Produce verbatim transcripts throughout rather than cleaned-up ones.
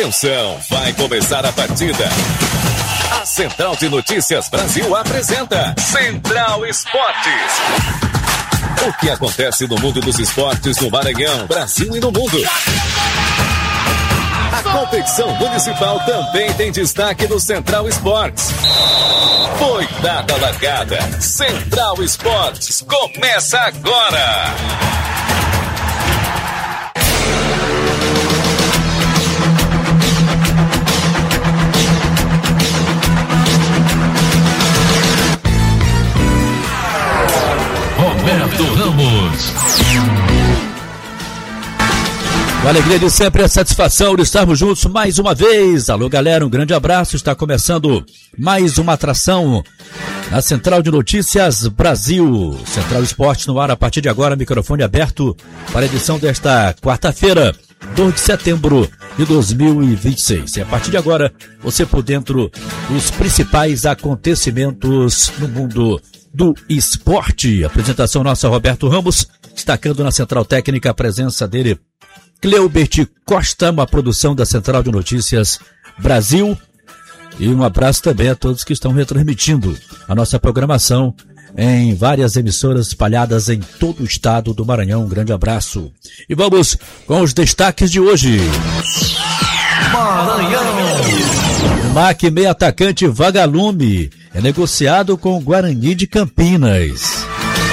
Atenção, vai começar a partida. A Central de Notícias Brasil apresenta Central Esportes. O que acontece no mundo dos esportes no Maranhão, Brasil e no mundo. A competição municipal também tem destaque no Central Esportes. Foi dada a largada. Central Esportes começa agora. Roberto Ramos. Com a alegria de sempre, a satisfação de estarmos juntos mais uma vez. Alô, galera, um grande abraço. Está começando mais uma atração na Central de Notícias Brasil. Central Esporte no ar a partir de agora, microfone aberto para a edição desta quarta-feira, dois de setembro de dois mil e vinte e seis. E a partir de agora, você por dentro dos principais acontecimentos no mundo do esporte. Apresentação nossa, Roberto Ramos, destacando na Central Técnica a presença dele, Cleubert Costa, uma produção da Central de Notícias Brasil. E um abraço também a todos que estão retransmitindo a nossa programação em várias emissoras espalhadas em todo o estado do Maranhão. Um grande abraço. E vamos com os destaques de hoje. Maranhão. O M A C meio atacante Vagalume é negociado com o Guarani de Campinas.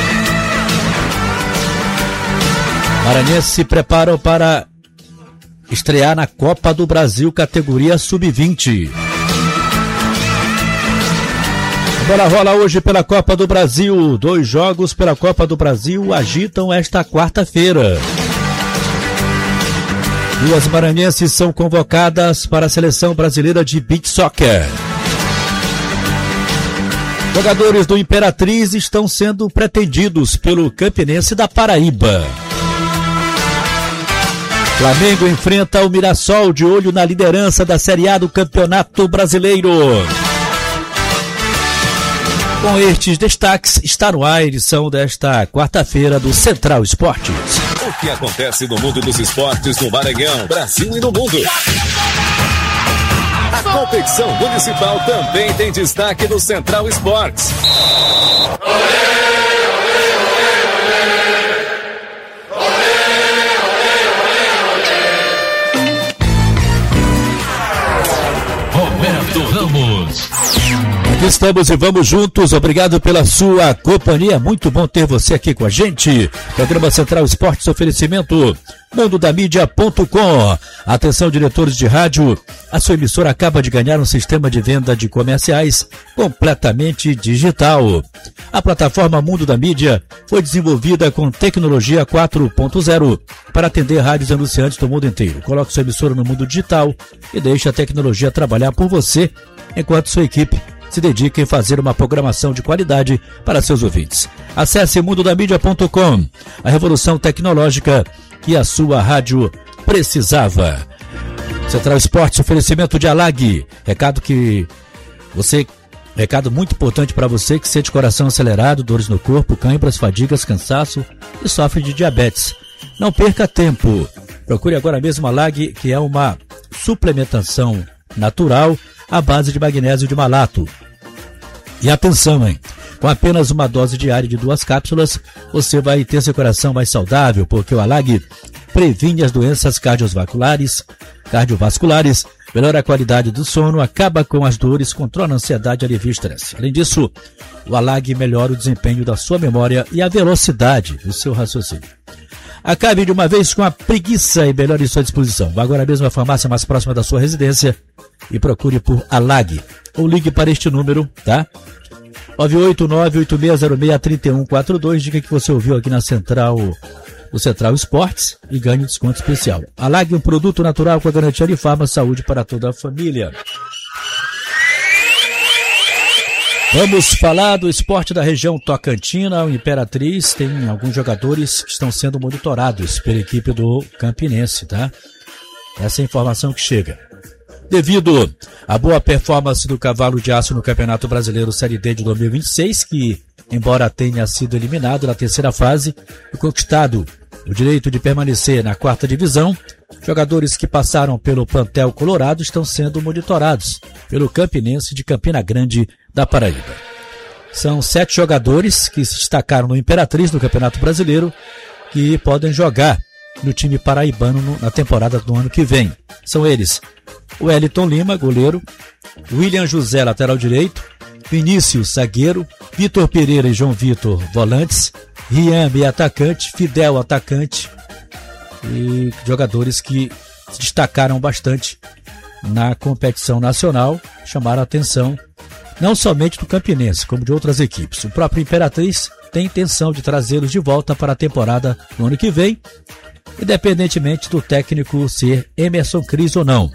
Maranhenses se preparam para estrear na Copa do Brasil, categoria sub vinte. A bola rola hoje pela Copa do Brasil. Dois jogos pela Copa do Brasil agitam esta quarta-feira. Duas maranhenses são convocadas para a Seleção Brasileira de Beach Soccer. Jogadores do Imperatriz estão sendo pretendidos pelo Campinense da Paraíba. Flamengo enfrenta o Mirassol de olho na liderança da Série A do Campeonato Brasileiro. Com estes destaques, está no ar a edição desta quarta-feira do Central Esportes. O que acontece no mundo dos esportes no Maranhão, Brasil e no mundo. A competição municipal também tem destaque no Central Esportes. Roberto Ramos. Aqui estamos e vamos juntos. Obrigado pela sua companhia. Muito bom ter você aqui com a gente. Programa Central Esportes, oferecimento mundo da mídia ponto com. Atenção, diretores de rádio. A sua emissora acaba de ganhar um sistema de venda de comerciais completamente digital. A plataforma Mundo da Mídia foi desenvolvida com tecnologia quatro ponto zero para atender rádios e anunciantes do mundo inteiro. Coloque sua emissora no mundo digital e deixe a tecnologia trabalhar por você, enquanto sua equipe se dedica em fazer uma programação de qualidade para seus ouvintes. Acesse mundo da mídia ponto com, a revolução tecnológica que a sua rádio precisava. Central Esportes, oferecimento de Alag. Recado que você, recado muito importante para você que sente coração acelerado, dores no corpo, câimbras, fadigas, cansaço e sofre de diabetes. Não perca tempo. Procure agora mesmo a Alag, que é uma suplementação natural à base de magnésio de malato. E atenção, hein? Com apenas uma dose diária de duas cápsulas, você vai ter seu coração mais saudável, porque o Alag previne as doenças cardiovasculares, cardiovasculares, melhora a qualidade do sono, acaba com as dores, controla a ansiedade e alivia o estresse. Além disso, o Alag melhora o desempenho da sua memória e a velocidade do seu raciocínio. Acabe de uma vez com a preguiça e melhore sua disposição. Vá agora mesmo à farmácia mais próxima da sua residência e procure por Alag. Ou ligue para este número, tá? nove oito nove, oito seis zero seis, três um quatro dois. Diga que você ouviu aqui na Central, do Central Esportes e ganhe um desconto especial. Alag, um produto natural com a garantia de Farma Saúde para toda a família. Vamos falar do esporte da região Tocantina. O Imperatriz tem alguns jogadores que estão sendo monitorados pela equipe do Campinense, tá? Essa é a informação que chega. Devido à boa performance do Cavalo de Aço no Campeonato Brasileiro Série D de dois mil e vinte e seis, que, embora tenha sido eliminado na terceira fase e conquistado o direito de permanecer na quarta divisão. Jogadores que passaram pelo plantel colorado estão sendo monitorados pelo Campinense de Campina Grande da Paraíba. São sete jogadores que se destacaram no Imperatriz do Campeonato Brasileiro que podem jogar no time paraibano no, na temporada do ano que vem. São eles: o Wellington Lima, goleiro, William José, lateral direito, Vinícius, zagueiro, Vitor Pereira e João Vitor, volantes, Rian, meio atacante, Fidel, atacante, e jogadores que se destacaram bastante na competição nacional, chamaram a atenção não somente do Campinense, como de outras equipes. O próprio Imperatriz tem intenção de trazê-los de volta para a temporada no ano que vem, independentemente do técnico ser Emerson Cris ou não.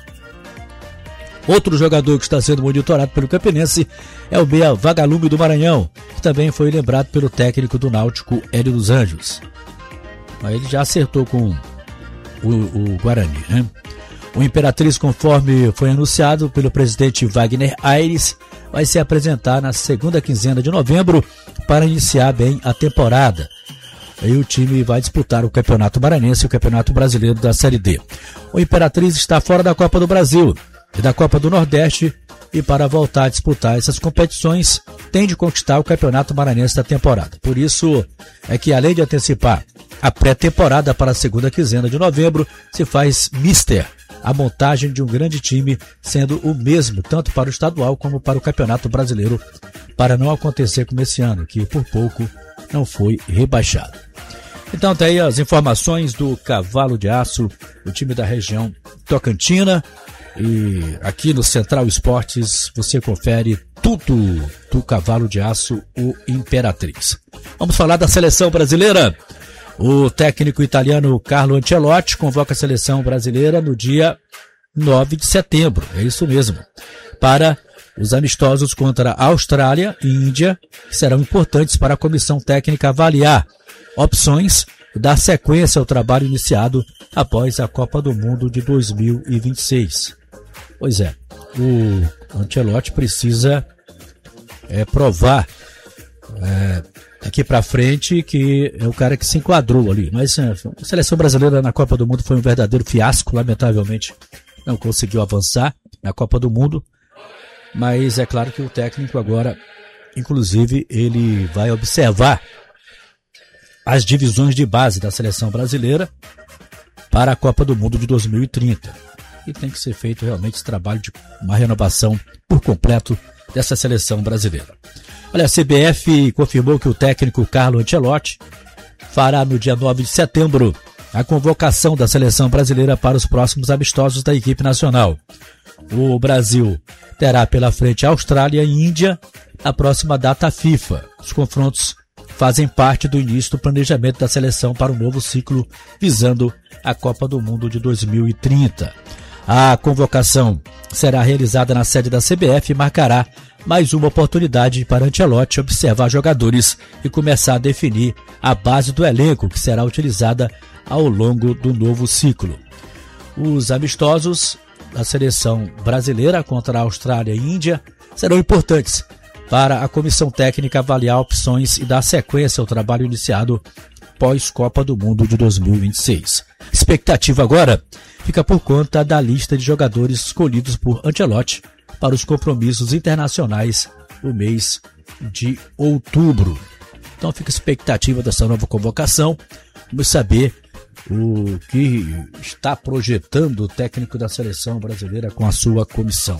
Outro jogador que está sendo monitorado pelo Campinense é o meia Vagalume do Maranhão, que também foi lembrado pelo técnico do Náutico, Hélio dos Anjos. Mas ele já acertou com o, o Guarani, né? O Imperatriz, conforme foi anunciado pelo presidente Wagner Aires, vai se apresentar na segunda quinzena de novembro para iniciar bem a temporada. Aí o time vai disputar o Campeonato Maranhense e o Campeonato Brasileiro da Série D. O Imperatriz está fora da Copa do Brasil e da Copa do Nordeste, e para voltar a disputar essas competições tem de conquistar o Campeonato Maranhense da temporada. Por isso é que, além de antecipar a pré-temporada para a segunda quinzena de novembro, se faz mister a montagem de um grande time, sendo o mesmo tanto para o estadual como para o Campeonato Brasileiro, para não acontecer como esse ano, que por pouco não foi rebaixado. Então tá aí as informações do Cavalo de Aço, o time da região Tocantina. E aqui no Central Esportes você confere tudo do Cavalo de Aço, o Imperatriz. Vamos falar da seleção brasileira. O técnico italiano Carlo Ancelotti convoca a seleção brasileira no dia nove de setembro, é isso mesmo, para os amistosos contra a Austrália e Índia, que serão importantes para a comissão técnica avaliar opções e dar sequência ao trabalho iniciado após a Copa do Mundo de dois mil e vinte e seis. Pois é, o Ancelotti precisa é, provar é, daqui para frente que é o cara que se enquadrou ali. Mas é, a seleção brasileira na Copa do Mundo foi um verdadeiro fiasco, lamentavelmente não conseguiu avançar na Copa do Mundo. Mas é claro que o técnico agora, inclusive, ele vai observar as divisões de base da seleção brasileira para a Copa do Mundo de dois mil e trinta. E tem que ser feito realmente esse trabalho de uma renovação por completo dessa seleção brasileira. Olha, a C B F confirmou que o técnico Carlo Ancelotti fará no dia nove de setembro a convocação da seleção brasileira para os próximos amistosos da equipe nacional. O Brasil terá pela frente a Austrália e Índia na próxima data FIFA. Os confrontos fazem parte do início do planejamento da seleção para o novo ciclo visando a Copa do Mundo de dois mil e trinta. A convocação será realizada na sede da C B F e marcará mais uma oportunidade para Ancelotti observar jogadores e começar a definir a base do elenco que será utilizada ao longo do novo ciclo. Os amistosos da seleção brasileira contra a Austrália e Índia serão importantes para a comissão técnica avaliar opções e dar sequência ao trabalho iniciado pós-Copa do Mundo de dois mil e vinte e seis. Expectativa agora fica por conta da lista de jogadores escolhidos por Ancelotti para os compromissos internacionais no mês de outubro. Então fica a expectativa dessa nova convocação. Vamos saber o que está projetando o técnico da seleção brasileira com a sua comissão.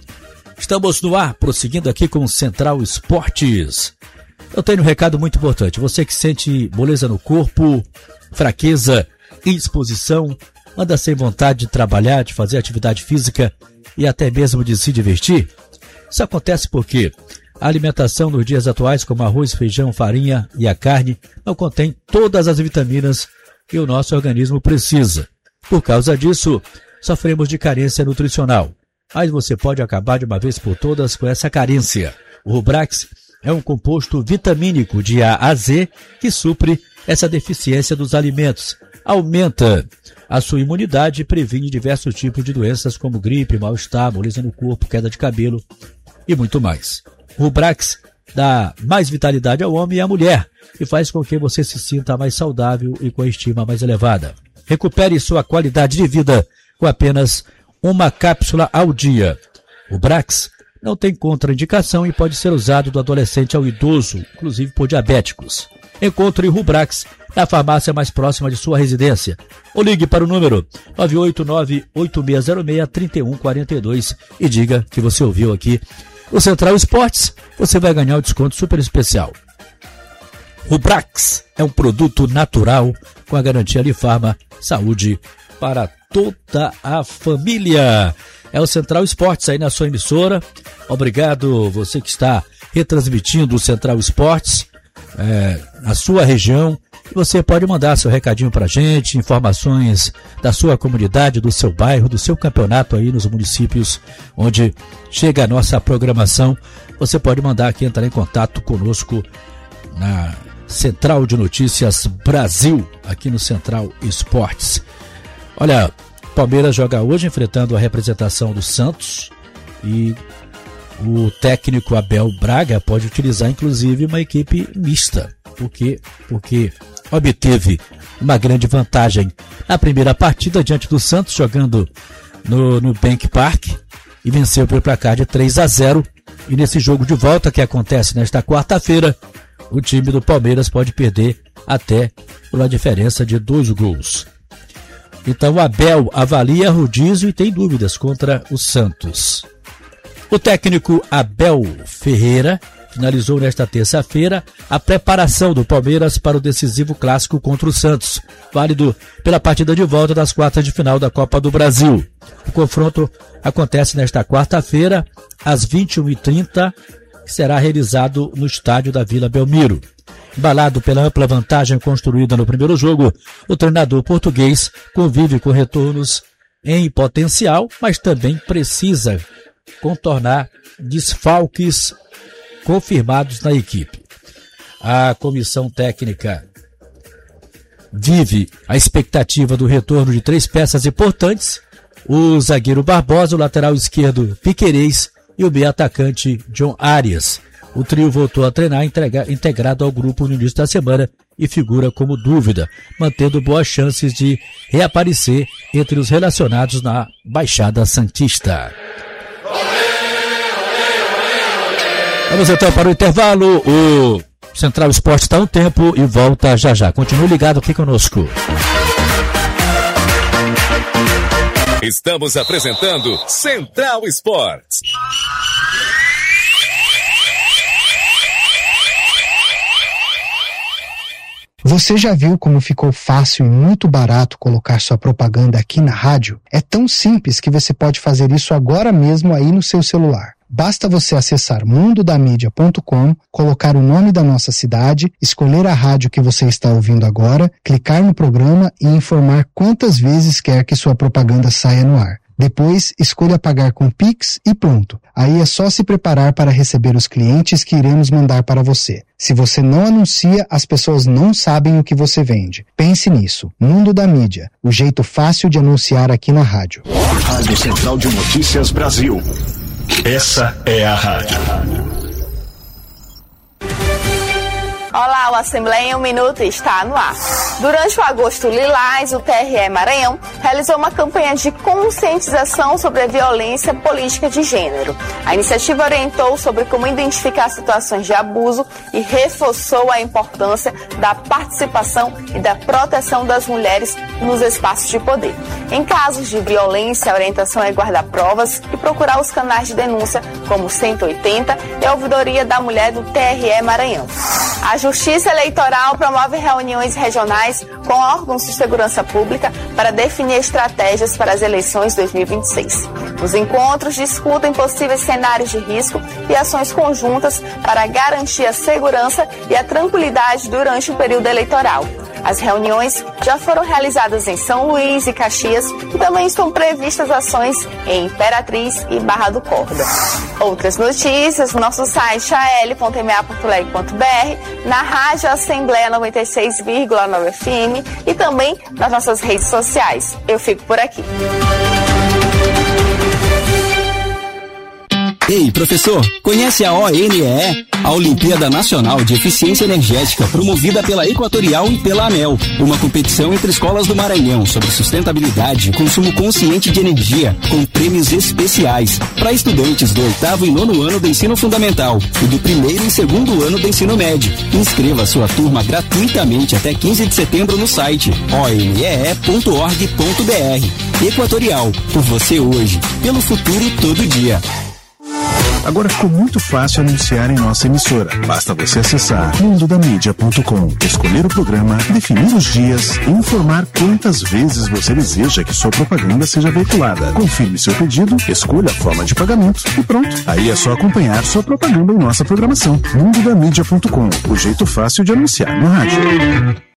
Estamos no ar, prosseguindo aqui com o Central Esportes. Eu tenho um recado muito importante. Você que sente moleza no corpo, fraqueza, indisposição, anda sem vontade de trabalhar, de fazer atividade física e até mesmo de se divertir? Isso acontece porque a alimentação nos dias atuais, como arroz, feijão, farinha e a carne, não contém todas as vitaminas que o nosso organismo precisa. Por causa disso, sofremos de carência nutricional. Mas você pode acabar de uma vez por todas com essa carência. O Rubrax é um composto vitamínico de A a Z que supre essa deficiência dos alimentos. Aumenta a sua imunidade e previne diversos tipos de doenças como gripe, mal-estar, moleza no corpo, queda de cabelo e muito mais. O Rubrax dá mais vitalidade ao homem e à mulher e faz com que você se sinta mais saudável e com a estima mais elevada. Recupere sua qualidade de vida com apenas uma cápsula ao dia. O Brax não tem contraindicação e pode ser usado do adolescente ao idoso, inclusive por diabéticos. Encontre o Rubrax na farmácia mais próxima de sua residência. Ou ligue para o número nove oito nove, oito seis zero seis, três um quatro dois e diga que você ouviu aqui o Central Esportes. Você vai ganhar um desconto super especial. Rubrax é um produto natural com a garantia Alifarma, saúde para toda a família. É o Central Esportes aí na sua emissora. Obrigado você que está retransmitindo o Central Esportes é, na sua região. Você pode mandar seu recadinho pra gente, informações da sua comunidade, do seu bairro, do seu campeonato aí nos municípios onde chega a nossa programação. Você pode mandar aqui, entrar em contato conosco na Central de Notícias Brasil, aqui no Central Esportes. Olha, Palmeiras joga hoje enfrentando a representação do Santos e o técnico Abel Braga pode utilizar inclusive uma equipe mista, porque, porque obteve uma grande vantagem na primeira partida diante do Santos, jogando no, no Bank Park, e venceu pelo placar de três a zero. E nesse jogo de volta que acontece nesta quarta-feira, o time do Palmeiras pode perder até por uma diferença de dois gols. Então o Abel avalia rodízio e tem dúvidas contra o Santos. O técnico Abel Ferreira finalizou nesta terça-feira a preparação do Palmeiras para o decisivo clássico contra o Santos, válido pela partida de volta das quartas de final da Copa do Brasil. O confronto acontece nesta quarta-feira, às vinte e uma e trinta, que será realizado no estádio da Vila Belmiro. Embalado pela ampla vantagem construída no primeiro jogo, o treinador português convive com retornos em potencial, mas também precisa contornar desfalques confirmados na equipe. A comissão técnica vive a expectativa do retorno de três peças importantes: o zagueiro Barbosa, o lateral esquerdo Piquerez e o meio atacante John Arias. O trio voltou a treinar integra- integrado ao grupo no início da semana e figura como dúvida, mantendo boas chances de reaparecer entre os relacionados na Baixada Santista. Vamos então para o intervalo. O Central Esporte está um tempo e volta já já. Continue ligado aqui conosco. Estamos apresentando Central Esportes. Você já viu como ficou fácil e muito barato colocar sua propaganda aqui na rádio? É tão simples que você pode fazer isso agora mesmo aí no seu celular. Basta você acessar mundo da mídia ponto com, colocar o nome da nossa cidade, escolher a rádio que você está ouvindo agora, clicar no programa e informar quantas vezes quer que sua propaganda saia no ar. Depois, escolha pagar com Pix e pronto. Aí é só se preparar para receber os clientes que iremos mandar para você. Se você não anuncia, as pessoas não sabem o que você vende. Pense nisso. Mundo da Mídia, o jeito fácil de anunciar aqui na rádio. Rádio Central de Notícias Brasil. Essa é a rádio. Olá, o Assembleia em um Minuto está no ar. Durante o Agosto Lilás, o T R E Maranhão realizou uma campanha de conscientização sobre a violência política de gênero. A iniciativa orientou sobre como identificar situações de abuso e reforçou a importância da participação e da proteção das mulheres nos espaços de poder. Em casos de violência, a orientação é guardar provas e procurar os canais de denúncia, como cento e oitenta e a Ouvidoria da Mulher do T R E Maranhão. A Justiça Eleitoral promove reuniões regionais com órgãos de segurança pública para definir estratégias para as eleições dois mil e vinte e seis. Os encontros discutem possíveis cenários de risco e ações conjuntas para garantir a segurança e a tranquilidade durante o período eleitoral. As reuniões já foram realizadas em São Luís e Caxias e também estão previstas ações em Imperatriz e Barra do Corda. Outras notícias no nosso site a l ponto m a ponto leg ponto b r, na Rádio Assembleia noventa e seis vírgula nove F M e também nas nossas redes sociais. Eu fico por aqui. Ei, professor, conhece a O N E E? A Olimpíada Nacional de Eficiência Energética, promovida pela Equatorial e pela ANEEL, uma competição entre escolas do Maranhão sobre sustentabilidade e consumo consciente de energia, com prêmios especiais para estudantes do oitavo e nono ano do ensino fundamental e do primeiro e segundo ano do ensino médio. Inscreva sua turma gratuitamente até quinze de setembro no site o n e e ponto org ponto b r. Equatorial, por você hoje, pelo futuro todo dia. Agora ficou muito fácil anunciar em nossa emissora. Basta você acessar mundo da mídia ponto com, escolher o programa, definir os dias e informar quantas vezes você deseja que sua propaganda seja veiculada. Confirme seu pedido, escolha a forma de pagamento e pronto. Aí é só acompanhar sua propaganda em nossa programação. mundo da mídia ponto com, o jeito fácil de anunciar no rádio.